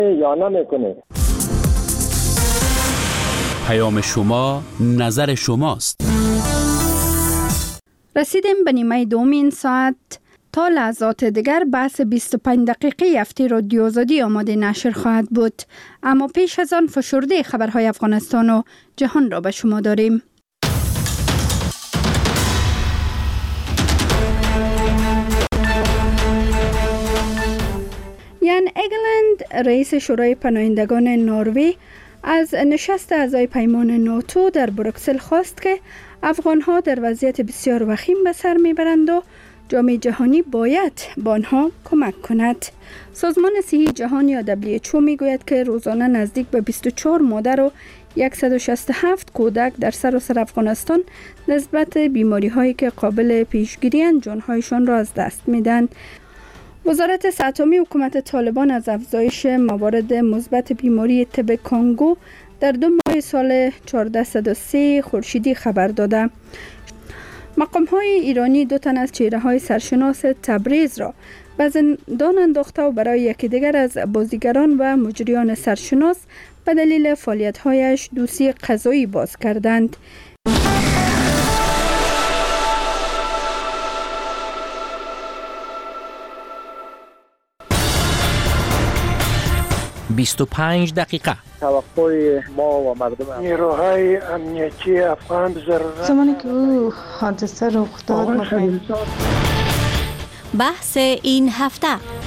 یا نمیکنه. پیام شما، نظر شماست. رسیدیم به نیمه دوم این ساعت. تا لحظات دیگر بحث 25 دقیقه هفته رادیو آزادی آماده نشر خواهد بود. اما پیش از آن فشرده خبرهای افغانستان و جهان را به شما داریم. یان ایگلند رئیس شورای پناهندگان نروژ از نشست اعضای پیمان ناتو در بروکسل خواست که افغانها در وضعیت بسیار وخیم به سر میبرند و جامعه جهانی باید با آنها کمک کند. سازمان صحی جهانی یا WHO میگوید که روزانه نزدیک به 24 مادر و 167 کودک در سراسر افغانستان نسبت بیماری هایی که قابل پیشگیری جانهایشان را از دست میدن. وزارت صحت عامه حکومت طالبان از افزایش موارد مثبت بیماری تب کانگو در 2 ماه سال 1403 خورشیدی خبر داده. مقام‌های ایرانی 2 تن از چهره‌های سرشناس تبریز را به زندان انداخته و برای یکی دیگر از بازیگران و مجریان سرشناس به دلیل فعالیت‌هایش دوسیه قضایی باز کردند. «25 دقیقه». توقع ما و مردم نیروهای امنیتی افغان ضرورت زمانی که او حادثه رخ داد مطمئن بحث این هفته.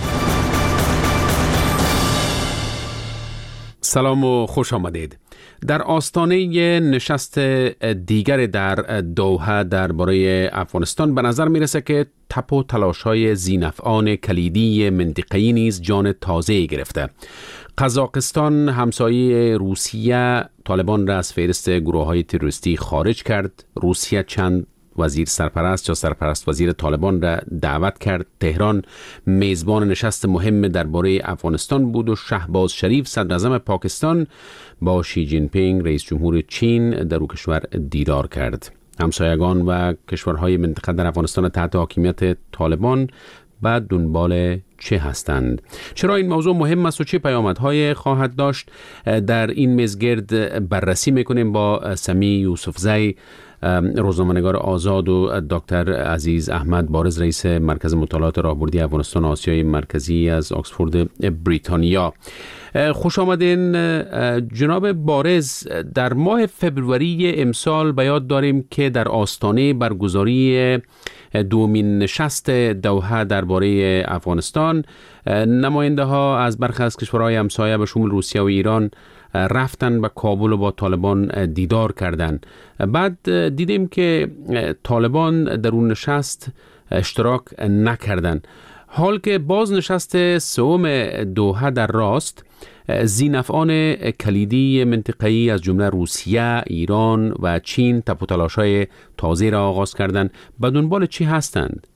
سلام و خوش آمدید. در آستانه نشست دیگر در دوحه درباره افغانستان به نظر میرسه که تپ و تلاش‌های ذی‌نفعان کلیدی منطقه‌ای نیز جان تازه‌ای گرفته. قزاقستان همسایه روسیه طالبان را از فهرست گروه‌های تروریستی خارج کرد. روسیه چند وزیر سرپرست یا سرپرست وزیر طالبان را دعوت کرد. تهران میزبان نشست مهم درباره افغانستان بود و شهباز شریف صدر اعظم پاکستان با شی جین پینگ رئیس جمهور چین در او کشور دیدار کرد. همسایگان و کشورهای منطقه در افغانستان تحت حاکمیت طالبان به دنبال چه هستند؟ چرا این موضوع مهم است و چه پیامدهای خواهد داشت؟ در این میزگرد بررسی میکنیم با سمی یوسفزی، روزنامه‌نگار آزاد، و دکتر عزیز احمد بارز رئیس مرکز مطالعات راهبردی افغانستان آسیای مرکزی از آکسفورد بریتانیا. خوش آمدین جناب بارز. در ماه فبروری امسال به یاد داریم که در آستانه برگزاری دومین نشست دوحه درباره افغانستان نماینده ها از برخی از کشورهای همسایه به شمول روسیه و ایران رفتن به کابل و با طالبان دیدار کردن. بعد دیدیم که طالبان در اون نشست اشتراک نکردن. حال که باز نشست سوم دوحه در راست، ذی‌نفعان کلیدی منطقه‌ای از جمله روسیه، ایران و چین تپ و تلاش‌های تازه را آغاز کردند. به دنبال چی هستند؟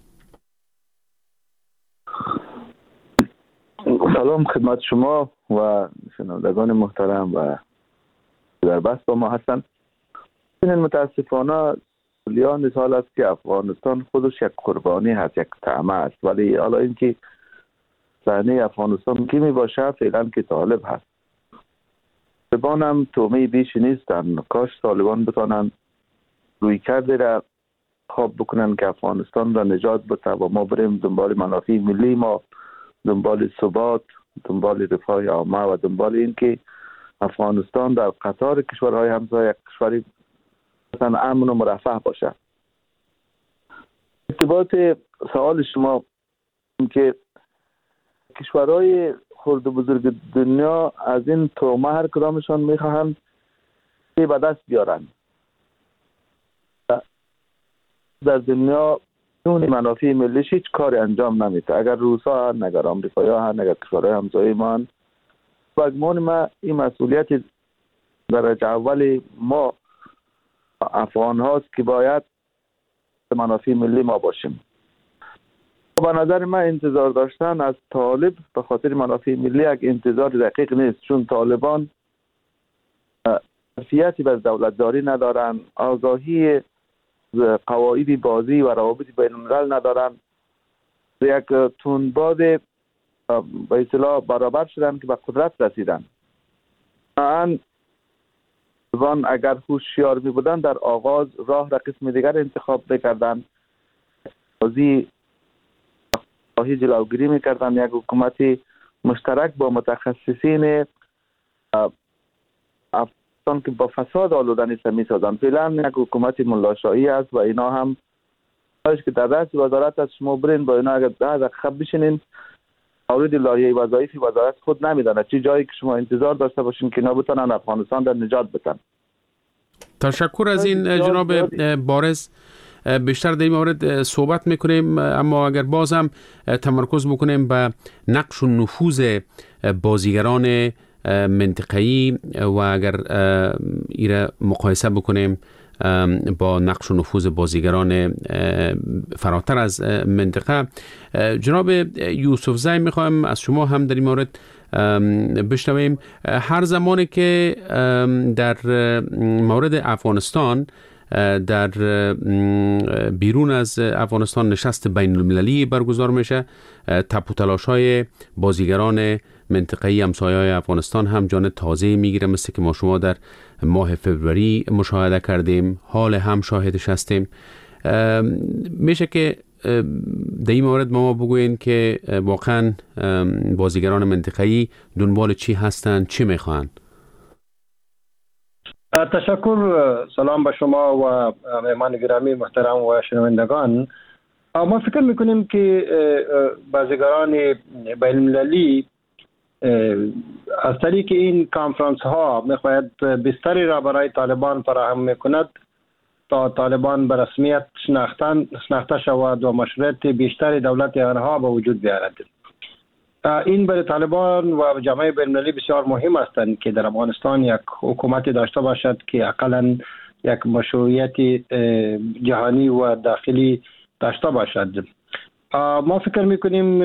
سلام خدمت شما و شنوندگان محترم و در بحث با ما هستند. متاسفانه سالیان سال است که افغانستان خودش یک قربانی هست، یک طعمه است، ولی حالا اینکه صحنه افغانستان کی می باشه فعلا که طالب هست. طالبان هم تومه بیش نیستن. کاش طالبان بتانن روی کرده را خواب بکنن که افغانستان را نجات بده و ما بریم دنبال منافع ملی ما، دنبال ثبات، دنبال رفاه عامه و دنبال این که افغانستان در قطار کشورهای همسایه یک کشوری مثلا امن و مرفه باشه. ارتباط سوال شما که کشورهای خرد و بزرگ دنیا از این تومه هر کدامشان میخواهند که به دست بیارن. در دنیا اون منافع ملیش هیچ کاری انجام نمیده. اگر روسا هست، اگر امریکایی هست، اگر کشورهای همسایه ما هست، و گمان ما این مسئولیت درجه اول ما افغان هاست که باید منافع ملی ما باشیم. به نظر من انتظار داشتن از طالب به خاطر منافع ملی یک انتظار دقیق نیست، چون طالبان ظرفیتی به دولتداری ندارن، آگاهی قواعد بازی و روابط بین الملل ندارن. یک تندباد به اصطلاح برابر شدن که به قدرت رسیدن. طالبان اگر هوشیار می بودن در آغاز راه را قسم دیگر انتخاب میکردن، بازی جلوگیری میکردن، یک حکومت مشترک با متخصصین افغانستان که با فساد آلوده نیست میسازن. فعلا یک حکومت ملاشایی است و اینا هم که در رأس وزارت از شما برین با اینا اگر 10 دقیقه بشینین مورد لایحه وظایف وزارت خود نمیدانه چه جایی که شما انتظار داشته باشین که اینا بتونن افغانستان در نجات بدن. تشکر از این جناب بارز. بیشتر در این مورد صحبت میکنیم، اما اگر بازم تمرکز بکنیم به نقش و نفوذ بازیگران منطقه‌ای و اگر ایره مقایسه بکنیم با نقش و نفوذ بازیگران فراتر از منطقه، جناب یوسفزی میخوایم از شما هم در این مورد بشنویم. هر زمانی که در مورد افغانستان در بیرون از افغانستان نشست بین المللی برگزار میشه، تپ و تلاش های بازیگران منطقه‌ای همسایه‌های افغانستان هم جان تازه میگیره، مثل که ما شما در ماه فوریه مشاهده کردیم، حال هم شاهدش هستیم. میشه که در این مورد ما بگوین که واقعا بازیگران منطقه‌ای دنبال چی هستن، چی میخوان؟ تشکر. سلام به شما و مهمان گرامی محترم و شنوندگان. ما فکر میکنیم که بازیگران بین المللی از طریق این کانفرانس ها میخواهد بستری را برای طالبان فراهم میکند تا طالبان به رسمیت شناخته شود و مشروعیت بیشتر دولت آنها به وجود بیاید. این برای طالبان و جامعه بین المللی بسیار مهم است که در افغانستان یک حکومت داشته باشد که حداقل یک مشروعیت جهانی و داخلی داشته باشد. ما فکر میکنیم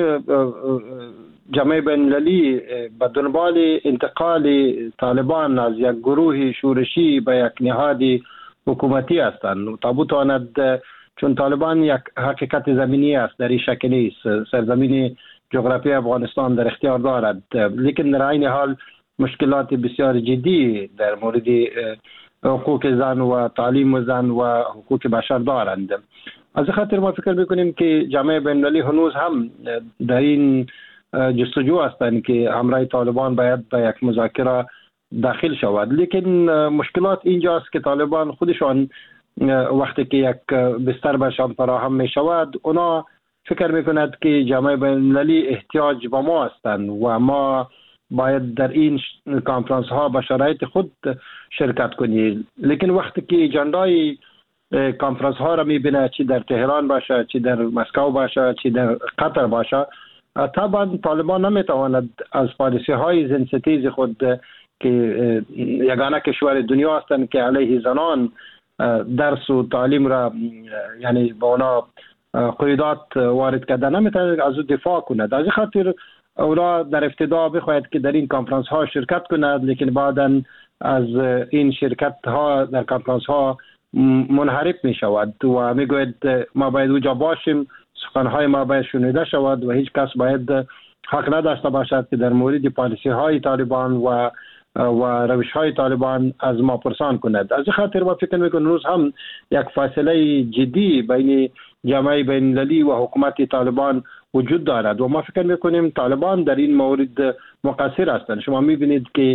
جامعه بین المللی به دنبال انتقال طالبان از یک گروه شورشی به یک نهاد حکومتی هستند تا بتواند، چون طالبان یک حقیقت زمینی است، در این شکلی سرزمین جغرافی افغانستان در اختیار دارد، لیکن در این حال مشکلات بسیار جدی در مورد حقوق زن و تعلیم زن و حقوق بشر دارند. از خاطر ما فکر میکنیم که جامعه بین المللی هنوز هم در این جستجو هستند که همراه طالبان باید به یک مذاکره داخل شود، لیکن مشکلات اینجاست که طالبان خودشان وقتی که یک بستر برشان فراهم می شود، اونا فکر میکند که جامعه بین المللی احتیاج به ما هستند و ما باید در این کانفرانس ها به شرایط خود شرکت کنیم. لیکن وقتی که اجندای کانفرانس ها را میبینه، چی در تهران باشه، چی در مسکو باشه، چی در قطر باشه، طبعا طالبان نمیتواند از پالیسی های زنستیز خود که یگانه کشور دنیا هستند که علیه زنان درس و تعلیم را یعنی با اونا قیودات وارد کرده، نمیتواند از او دفاع کند. از خاطر اونا در ابتدا بخواهد که در این کانفرانس ها شرکت کند، لیکن بعدا از این شرکت ها در کانفرانس ها منحرف می شود و می گوید ما باید اونجا باشیم، سخنهای ما باید شنیده شود و هیچ کس باید حق نداشته باشد که در مورد پالیسی های طالبان و روش های طالبان از ما پرسان کند. از خاطر ما فکر میکنم روز هم یک فاصله جدی بین جامعه بین المللی و حکومت طالبان وجود دارد و ما فکر میکنیم طالبان در این مورد مقصر هستند. شما میبینید که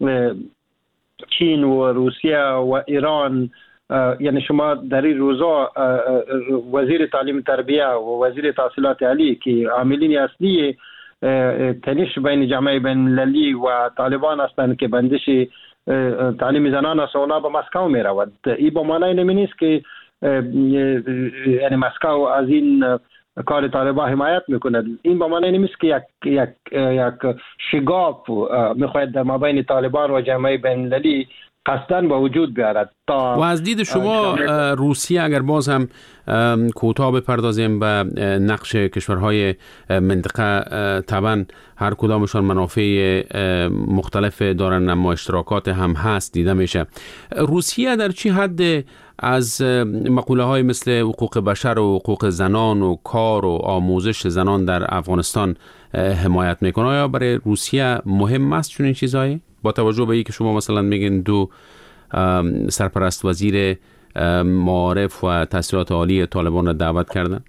چین و روسیه و ایران، یعنی شما در این روزا وزیر تعلیم تربیه و وزیر تحصیلات عالی که عاملین اصلی تنش بین جامعه بین المللی و طالبان هستند که بندش تعلیم زنان است، اونا به مسکو می رود. این به معنی نمی نیست که یعنی مسکو از این کار طالبان حمایت میکند. این به معنی نیست که یک شگاف میخواهد در مابین طالبان و جامعه بین المللی قصداً به وجود بیارد. و از دید شما روسیه، اگر باز هم کوتاه بپردازیم به نقش کشورهای منطقه، طبعا هر کدامشان منافع مختلف دارن اما اشتراکات هم هست دیده میشه. روسیه در چی حد از مقوله های مثل حقوق بشر و حقوق زنان و کار و آموزش زنان در افغانستان حمایت میکنه. آیا برای روسیه مهم است چون این چیزایی با توجه به اینکه شما مثلا میگین دو سرپرست وزیر معارف و تحصیلات عالی طالبان را دعوت کردن؟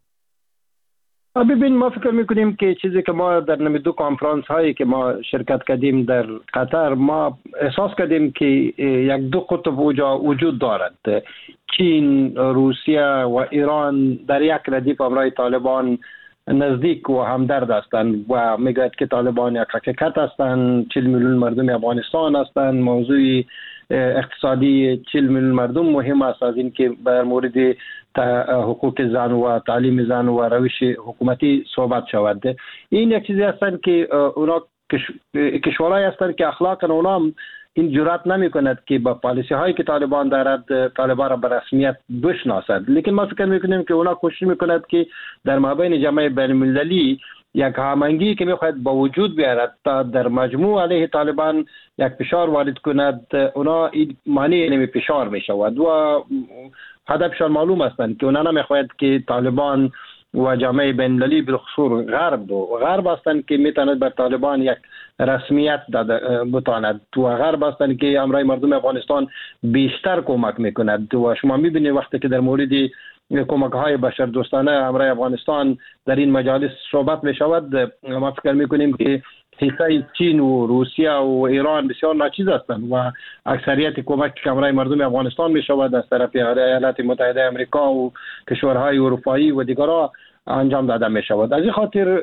ببین ما فکر میکنیم که چیزی که ما در دو کنفرانس هایی که ما شرکت کردیم در قطر ما احساس کردیم که یک دو قطب وجود دارد. چین، روسیه و ایران در یک ردیف همراه طالبان نزدیک و همدرد هستند و میگوید که طالبان یک حقیقت هستند، 40 میلیون مردم افغانستان هستند، موضوع اقتصادی 40 میلیون مردم مهم است از اینکه در مورد حقوق زن و تعلیم زن و روش حکومتی صحبت شود. این یک چیزی هستند که اونا کشورهایی هستند که اخلاقا اونا هم این جرأت نمی کند که با پالیسی هایی که طالبان دارد طالبان را به رسمیت بشناسد. لیکن ما فکر میکنیم که اونا کوشش میکند که در مابین جامعه بین المللی یک هماهنگی که میخواهد با وجود بیارد تا در مجموع علیه طالبان یک فشار وارد کند، اونا این مانع نمی فشار میشود و هدفشان معلوم هستند که اونا نمیخواهد که طالبان و جامعه بین المللی بالخصوص غرب هستند که میتواند بر طالبان یک رسمیت بتاند و غرب هستند که امرای مردم افغانستان بیشتر کمک میکند و شما میبینید وقتی که در مورد کمک های بشر دوستانه امرای افغانستان در این مجالس صحبت می شود، ما فکر میکنیم که حصه چین و روسیه و ایران بسیار ناچیز هستند و اکثریت کمک که امرای مردم افغانستان می شود از طرف ایالات متحده آمریکا و کشورهای اروپایی و دیگرها انجام داده می شود. از این خاطر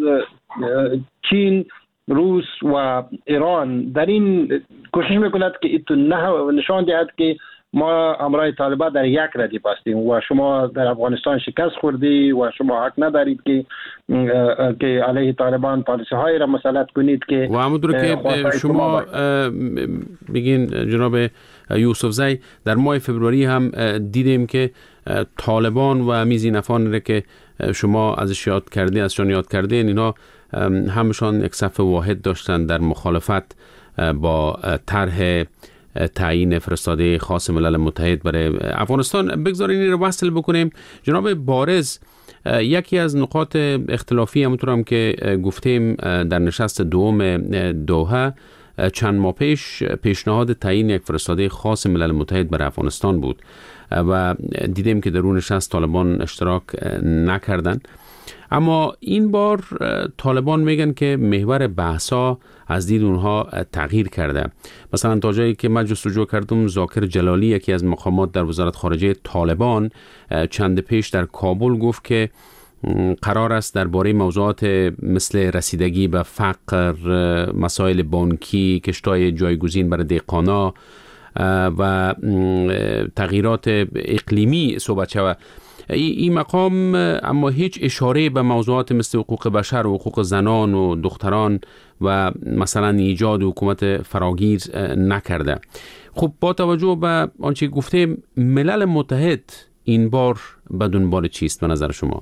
چین، روس و ایران در این کوشش میکند که نشان دهد که ما امرای طالبان در یک ردیف هستیم و شما در افغانستان شکست خوردی و شما حق ندارید که علیه طالبان پالیسی های را مسلط کنید که و همونطور که شما بگین جناب یوسف زی در ماه فبروری هم دیدیم که طالبان و زینفان را که شما ازشان یاد کردین اینا همشان یک صف واحد داشتن در مخالفت با طرح تعیین فرستاده خاص ملل متحد برای افغانستان. بگذارین این رو وصل بکنیم. جناب بارز، یکی از نقاط اختلافی همونطور هم که گفتیم در نشست دوم دوحه چند ماه پیش پیشنهاد تعیین یک فرستاده خاص ملل متحد برای افغانستان بود و دیدیم که در اون نشست طالبان اشتراک نکردن. اما این بار طالبان میگن که محور بحثا از دید اونها تغییر کرده. مثلا تا جایی که من جستجو کردم ذاکر جلالی یکی از مقامات در وزارت خارجه طالبان چند پیش در کابل گفت که قرار است درباره موضوعات مثل رسیدگی به فقر، مسائل بانکی، کشتای جایگزین برای دهقانا و تغییرات اقلیمی صحبت شود. این مقام اما هیچ اشاره به موضوعات مثل حقوق بشر و حقوق زنان و دختران و مثلا ایجاد حکومت فراگیر نکرده. خب با توجه به آنچه گفتیم ملل متحد این بار به دنبال چیست به نظر شما؟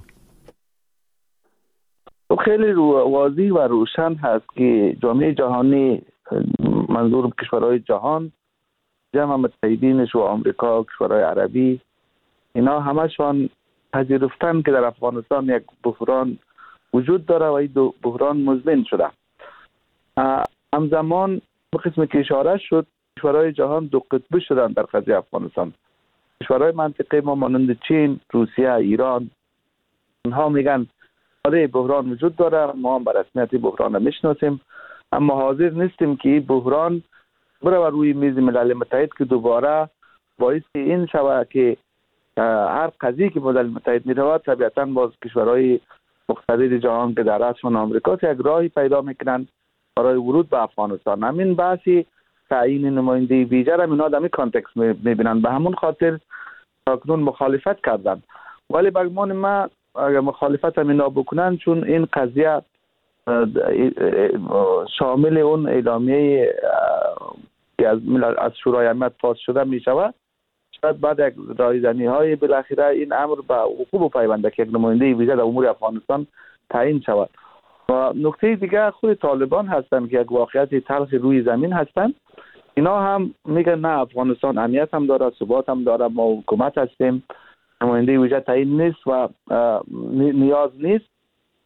خیلی واضح و روشن هست که جامعه جهانی، منظور کشورهای جهان، جمع متحدینش و آمریکا، کشورهای عربی، اینا همشان پذیرفتن که در افغانستان یک بحران وجود داره و این بحران مزمن شده. همزمان به قسم که اشاره شد کشورهای جهان دو قطبی شدن در قضیه افغانستان. کشورهای منطقه ما مانند چین، روسیه، ایران، اونها میگن آره بحران وجود داره، ما هم به رسمیت بحران میشناسیم، اما حاضر نیستیم که این بحران بره روی میز ملل متحد که دوباره باعث این شود که هر قضیه که ملل متحد میرود طبیعتا باز کشورهای مقتدر جهان که در رأسشان آمریکا یک راهی پیدا میکنن برای ورود به افغانستان. همین بحثی تعیین نماینده ویژه را اینا در این کانتکست میبینن، به همون خاطر تاکنون مخالفت کردن. ولی به گمان ما اگر مخالفت هم اینا بکنن، چون این قضیه شامل اون اعلامیه که از شورای امنیت پاس شده می شود، شاید بعد یک رایزنی های بالاخره این امر به وقوع پیونده که یک نماینده ویژه در امور افغانستان تعیین شود. و نکته دیگه خود طالبان هستند که یک واقعیت تلخ روی زمین هستند. اینا هم میگن نه افغانستان امنیت هم داره، ثبات هم داره، ما حکومت هستیم، نماینده ویژه تعیین نیست و نیاز نیست.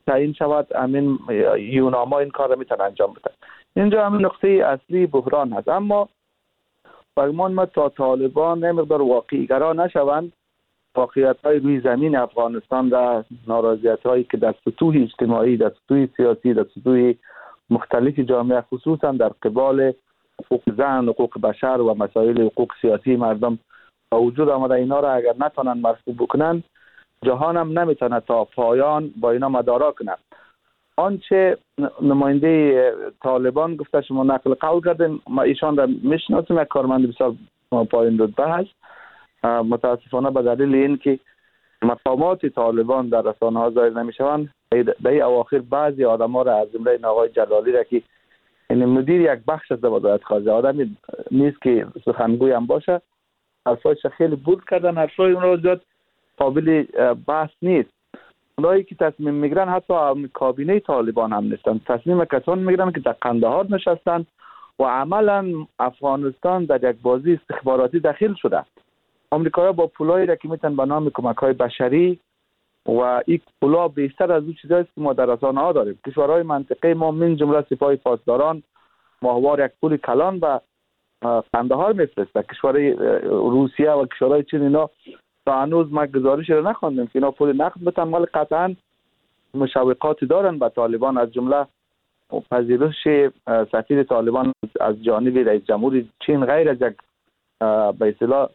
تعیین شود همین یوناما این کار را میتونه انجام بده. اینجا همین نقطه اصلی بحران هست. اما فرمان ما تا طالبان نمقدار واقعی‌گرا نشوند، واقعیت‌های روی زمین افغانستان و ناراضیت‌هایی که در سطوح اجتماعی، در سطوح سیاسی، در سطوح مختلف جامعه خصوصا در قبال حقوق زن، حقوق بشر و مسائل حقوق سیاسی مردم با وجود آمده، اینا را اگر نتونن مرفوع بکنن جهان هم نمیتونه تا پایان با اینا مدارا کنه. آنچه نماینده طالبان گفته شما نقل قول کردن، ما ایشان را میشناسیم، یک کارمند بسیار پایین رتبه هست. متاسفانه به دلیل این که مقامات طالبان در رسانه ها ظاهر نمیشوند، در اواخر بعضی آدم ها را از جمله آقای جلالی را که این مدیر یک بخش از وزارت خارجه آدمی نیست که سخنگوی هم باشه، حرفایش خیلی بود کردن، حرفای اون را زیاد قابل بحث نیست. اونایی که تصمیم میگیرن حتی کابینه طالبان هم نیستن، تصمیم کسان میگیرن که در قندهار نشستن و عملا افغانستان در یک بازی استخباراتی داخل شده. آمریکایی‌ها با پولایی را که میتونن به نام کمک‌های بشری و این پولا بیشتر از اون چیزایی که ما در رسانه‌ها داریم. کشورهای منطقه ما من جمله سپاه پاسداران ماهوار یک پول کلان به قندهار میفرسته. کشورهای روسیه و کشورهای چین اینا تا هنوز ما گزارش را نخواندیم که اینا پول نقد بتن، ولی قطعا مشوقاتی دارن به طالبان، از جمله پذیرش سفیر طالبان از جانب رئیس جمهور چین غیر از یک به اصطلاح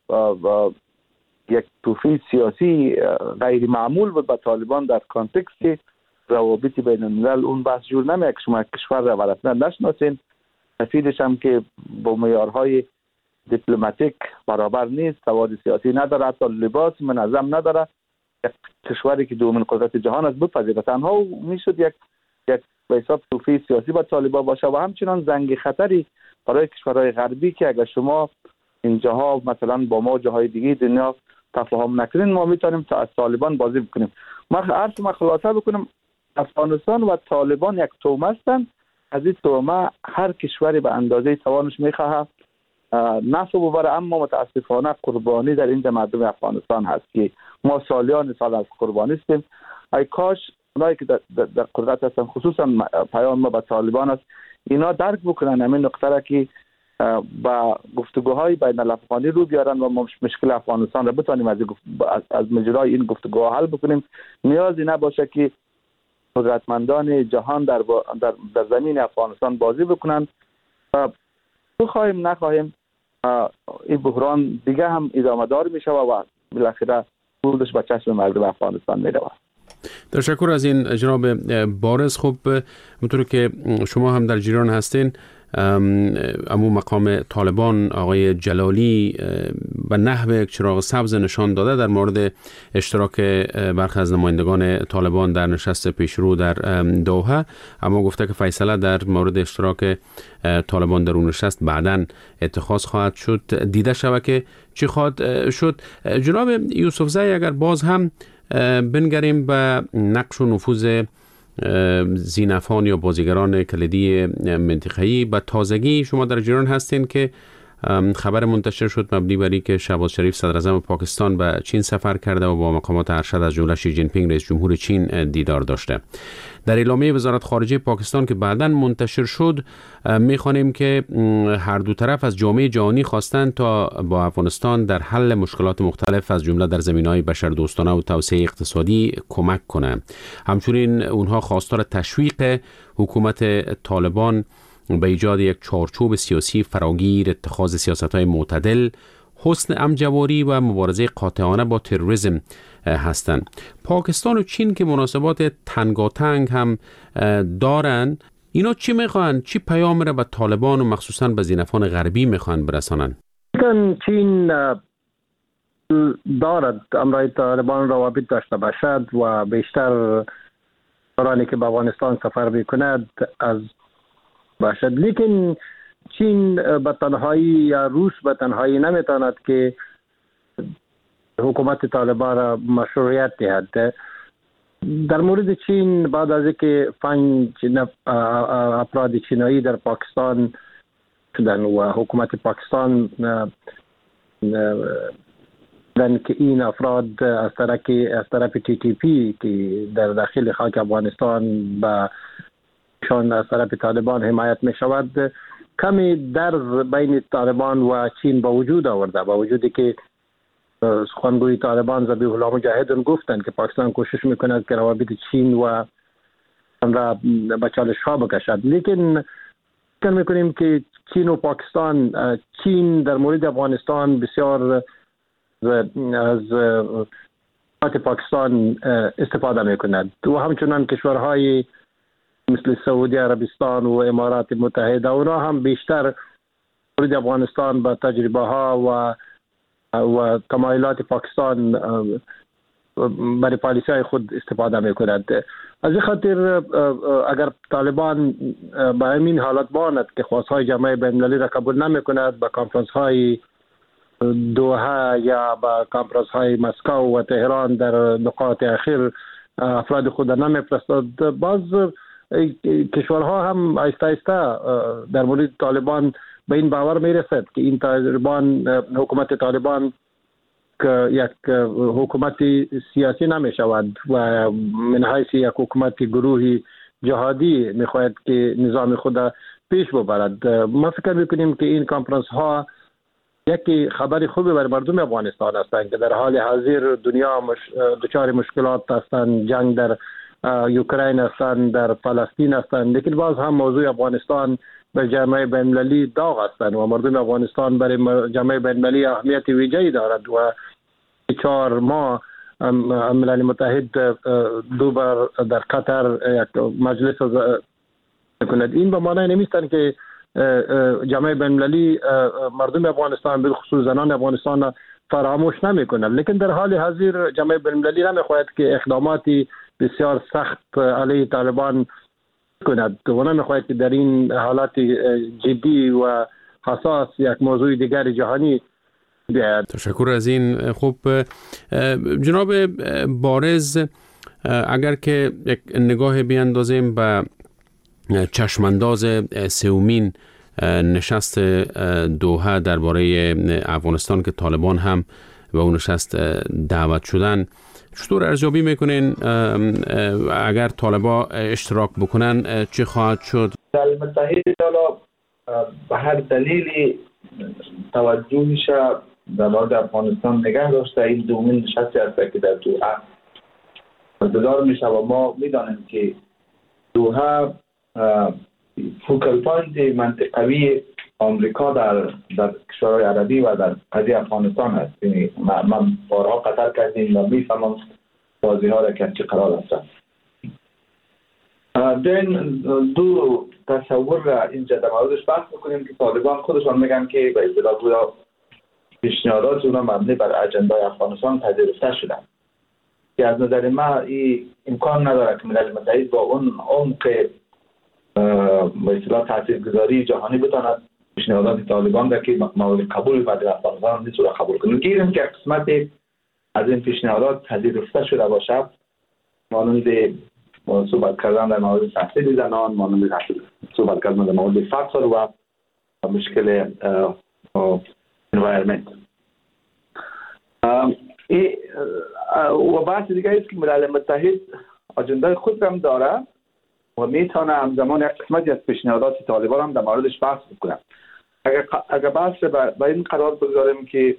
یک توفیق سیاسی غیر معمول بود به طالبان در کانتکست روابط بین الملل. اون بحث جور نمیاد که شما کشور را رسما نشناسین، سفیرش هم که با معیارهای دیپلماتیک برابر نیست، سواد سیاسی نداره، حتی لباس منظم نداره، یک کشوری که دومین قدرت جهان است بپذیره. تنها میشد یک به حساب توفیق سیاسی با طالبان باشه و همچنان زنگ خطری برای کشورهای غربی که اگر شما اینجاها مثلا با ما جاهای دیگه دنیا تفاهم نکنین ما میتونیم تا از طالبان بازی بکنیم. ما خلاصه بکنم، افغانستان و طالبان یک تومه هستند. از این تومه هر کشوری به اندازه توانش میخواه نفع ببره، اما متاسفانه قربانی در اینجا مردم افغانستان هست که ما سالیان سال از قربانی هستیم. ای کاش اونایی که در قدرت هستن، خصوصا پیام ما به طالبان است، اینا درک بکنن همین نقطه را که با گفتگوهای بین الافغانی رو بیارن و مشکل افغانستان را بتونیم از مجرای این گفتگوها حل بکنیم. نیازی نباشه که قدرتمندان جهان در زمین افغانستان بازی بکنن. بخواهیم نخواهیم این بحران دیگه هم ادامه دار میشه و بالاخره بودش به چشم مردم افغانستان میره. تشکر از این جناب بارز. خب همونطور که شما هم در جریان هستین، امو مقام طالبان آقای جلالی به نحو یک چراغ سبز نشان داده در مورد اشتراک برخی از نمایندگان طالبان در نشست پیشرو در دوحه، اما گفته که فیصله در مورد اشتراک طالبان در اون نشست بعداً اتخاذ خواهد شد، دیده شود که چی خواهد شد. جناب یوسفزئی، اگر باز هم بنگریم به نقش و نفوذ زینفان یا بازیگران کلیدی منطقه‌ای، به تازگی شما در جریان هستین که خبر منتشر شد مبنی بر اینکه شهباز شریف صدر اعظم پاکستان به چین سفر کرده و با مقامات ارشد از جمله شی جین پینگ رئیس جمهور چین دیدار داشته. در اعلامیه وزارت خارجه پاکستان که بعداً منتشر شد می‌خوانیم که هر دو طرف از جامعه جهانی خواستند تا با افغانستان در حل مشکلات مختلف از جمله در زمینه‌های بشردوستانه و توسعه اقتصادی کمک کنند. همچنین اونها خواستار تشویق حکومت طالبان به ایجاد یک چارچوب سیاسی فراگیر، اتخاذ سیاست‌های معتدل، حسن امجواری و مبارزه قاطعانه با تروریسم هستند. پاکستان و چین که مناسبات تنگاتنگ هم دارن، اینا چی میخوان؟ چی پیام را به طالبان و مخصوصا به زینفان غربی میخوان برسانن؟ چین دارد امرای طالبان روابط داشته باشد و بیشتر دورانی که به افغانستان سفر میکند از باشد، لیکن چین به تنهایی یا روس به تنهایی نمیتواند که حکومت طالبان را مشروعیت دهد. در مورد چین بعد از اینکه 5 افراد چینایی در پاکستان شدن و حکومت پاکستان که این افراد از طرف TTP که در داخل خاک افغانستان به شان از طرف طالبان حمایت می شود کمی درز بین طالبان و چین با وجود آورده، با وجودی که سخنگوی طالبان ذبیح الله مجاهد گفتند که پاکستان کوشش میکند که روابط چین و را به چالش ها بکشد، لیکن فکر میکنیم که چین و پاکستان، چین در مورد افغانستان بسیار از پاکستان استفاده میکند و همچنان کشورهای مثل سعودی عربستان و امارات متحده اونا هم بیشتر مورد افغانستان با تجربه ها و تمایلات پاکستان برای پالیسی های خود استفاده میکند. از این خاطر اگر طالبان به همین حالت باند که خواستهای جامعه بین‌المللی را قبول نمیکند، به کنفرانس های دوحه یا به کنفرانس های مسکو و تهران در نقاط اخیر افراد خود نمیفرستد، باز کشورها هم آهسته آهسته در مورد طالبان به این باور میرسد که این طالبان، حکومت طالبان که یک حکومت سیاسی نمی شود و من حیث یک حکومت گروهی جهادی میخواهد که نظام خود پیش ببرد. ما فکر میکنیم که این کنفرانس ها یکی خبری خوبی برای مردم افغانستان هستند که در حال حاضر دنیا دچار مشکلات هستند، جنگ در اوکراین هستند، در فلسطین هستند، لیکن باز هم موضوع افغانستان به جامعه بین‌المللی داغ هستند و مردم افغانستان برای جامعه بین‌المللی اهمیت ویژه‌ای دارد و 4 ماه ملل متحد دو بار در قطر یک مجلس کند. این به معنی نمیستند که جامعه بین‌المللی مردم افغانستان به خصوص زنان افغانستان فراموش نمی‌کند، لیکن در حال حاضر جامعه بین‌المللی نمی‌خواهد که اقداماتی بسیار سخت علیه طالبان کند و نمی‌خواهد که در این حالات جدی و حساس یک موضوع دیگر جهانی بیاید. تشکر از این. خوب جناب بارز، اگر که یک نگاه بیاندازیم به چشمانداز سومین نشست دوحه درباره افغانستان که طالبان هم به اون نشست دعوت شدن، چطور ارزیابی میکنین اگر طالبان اشتراک بکنن چه خواهد شد؟ ملل متحد حالا به هر دلیلی توجهش در مورد افغانستان نگه داشته. این دومین نشستی است که در دوحه برگزار میشه و ما میدانیم که دوحه فوکل پوینت منطقوی آمریکا در کشورهای عربی و در قضیه افغانستان است. یعنی من بارها قطر کردیم و میفهمم بازی ها را که چه قرار است. دو تصور را اینجا در موردش بحث میکنیم که طالبان خودشان میگن که به اصطلاح گویا پیشنهادات اونا مبنی بر اجندای افغانستان پذیرفته شدن که از نظر ما این امکان نداره که ملل متحد با اون عمق به اصطلاح تاثیرگذاری جهانی بتواند پیشنهادات طالبان را که مورد قبول بعد افغانستان نیست را قبول کنه. گیریم که قسمت از این پیشنهادات پذیرفته شده باشد، مانند صحبت کردن در مورد تحصیل زنان، مانند صحبت کردن در مورد فقر و مشکل انوایرمنت. و بحث دیگه است که ملل متحد اجنده خود هم داره و میتونه همزمان یک قسمتی از پیشنهادات طالبان هم در موردش بحث بکنه. اگر بحث به این قرار بگذاریم که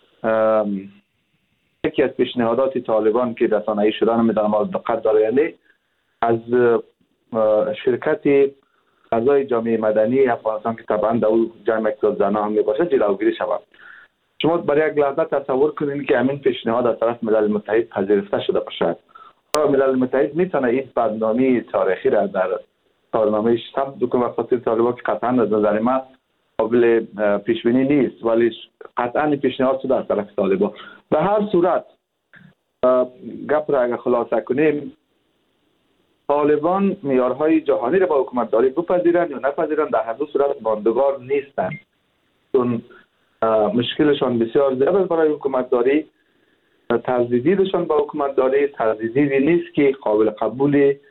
یکی از پیشنهادات طالبان که رسانه‌ای شدن میدانم از دقت داره، یعنی از شرکت اعضای جامعه مدنی افغانستان که طبعا در اون جمع اقتصاد زنان هم میباشه جلوگیری شود. شما برای یک لحظه تصور کنید که همین پیشنهاد از طرف ملل متحد پذیرفته شده باشد. ملل متحد میتونه این برنامه تاریخی را در کارنامه‌اش ثبت کنه و خاطر طالبان که قطعا از نظر من قابل پیش بینی نیست، ولی قطعا پیشنهاد شده از طرف طالبان. به هر صورت گپ را اگر خلاصه کنیم، طالبان معیارهای جهانی را با حکومتداری بپذیرند یا نپذیرند در هر دو صورت ماندگار نیستند، چون مشکلشان بسیار زیاد است برای حکومتداری. طرز دیدشان با حکومتداری طرز دیدی نیست که قابل قبول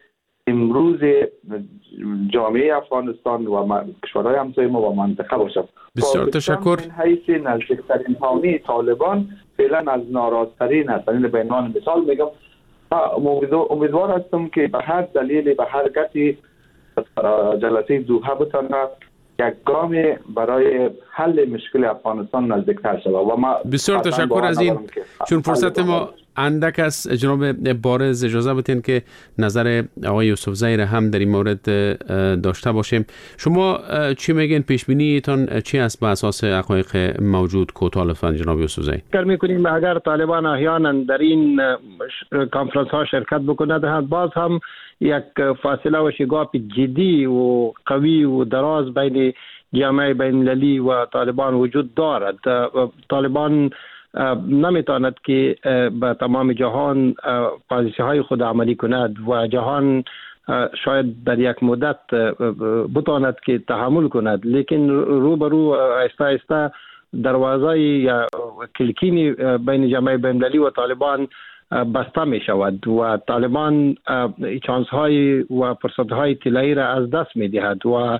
امروز جامعه افغانستان و کشورهای همسایه ما و منطقه باشه. بسیار تشکر. من حیث نزدیکترین حامی طالبان فعلا از ناراضترین است. یعنی به عنوان مثال میگم امیدوار هستم که به هر دلیلی به هر گتی جلسه دوحه بتونه یک گام برای حل مشکل افغانستان نزدیکتر شود و ما بسیار تشکر از این. چون فرصت ما اندک است، جناب بارز اجازه بدین که نظر آقای یوسفزئی را هم در این مورد داشته باشیم. شما چی میگین؟ پیش بینیتون چی است به اساس حقایق موجود؟ کوتاه لطفاً جناب یوسفزئی. فکر می‌کنیم اگر طالبان احیانا در این کانفرانس ها شرکت بکنند، باز هم یک فاصله و شگاف جدی و قوی و دراز بین جامعه بین‌المللی و طالبان وجود دارد. طالبان نمیتواند که به تمام جهان پالیسی های خود عملی کند و جهان شاید در یک مدت بتواند که تحمل کند، لیکن روبرو آهسته آهسته دروازه یا کلکینی بین جامعه بین‌المللی و طالبان بسته می شود و طالبان چانس های و فرصت های طلایی را از دست می دهد و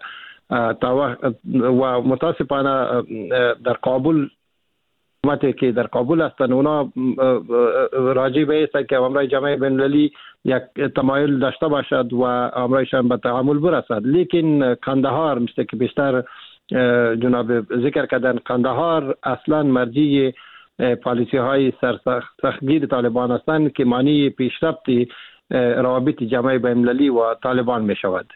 متاسفانه در کابل که در کابل هستند اونا راجع به است که امرای جامعه بین‌المللی یک تمایل داشته باشد و امرایشان به تعامل برسد، لیکن قندهار مثل که بیشتر جناب ذکر کردن، قندهار اصلا مرجع پالیسی های سرسختگیر طالبان هستند که معنی پیشرفت روابط جامعه بین‌المللی و طالبان می شود.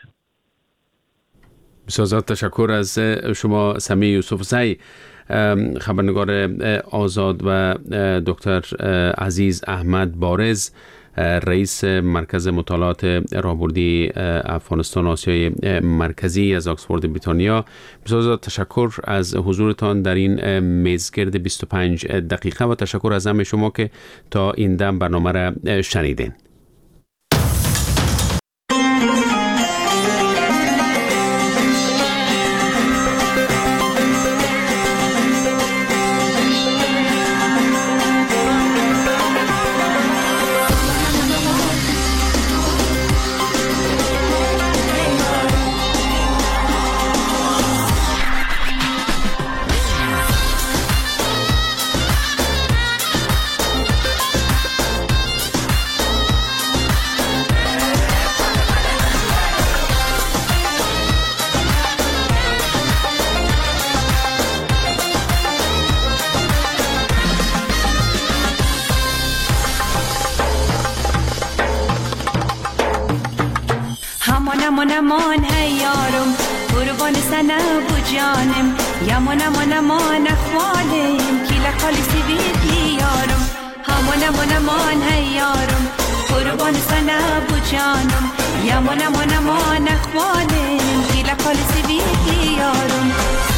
بسیار تشکر از شما سمیع یوسفزئی، خبرنگار آزاد، و دکتر عزیز احمد بارز، رئیس مرکز مطالعات راهبردی افغانستان آسیای مرکزی از آکسفورد بریتانیا. بسیار تشکر از حضورتان در این میزگرد 25 دقیقه و تشکر از همه شما که تا این دم برنامه را شنیدین. امان هی یارم قربان سنه بو جانم یمان امان اخوالم کیلا خالی سیبیدی یارم امان هی یارم قربان سنه بو جانم یمان امان اخوالم کیلا خالی سیبیدی یارم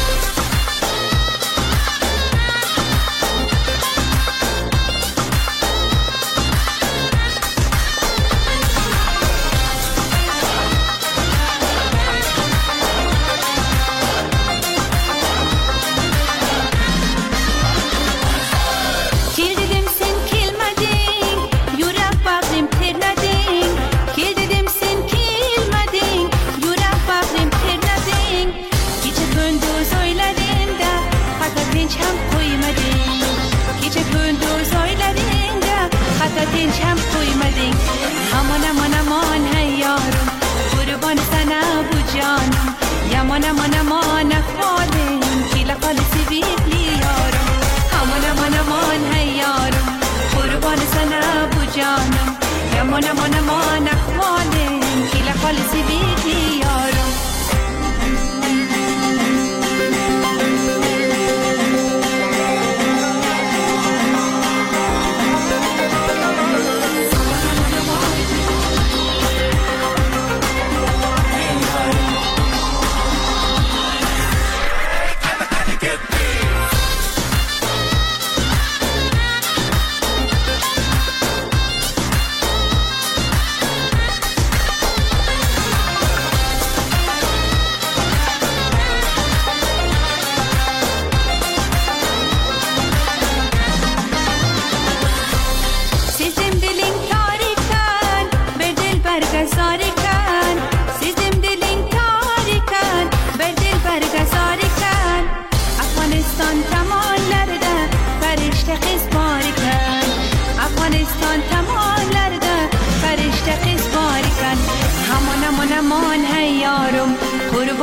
دلشم قیمدین امان هی یارم قربان سنه بو جانم یمان امان اخوالم کیلا خالی سیبیدی یارم امان هی یارم قربان سنه بو جانم یمان امان اخوالم کیلا خالی سیبیدی یارم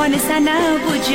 قربان سنه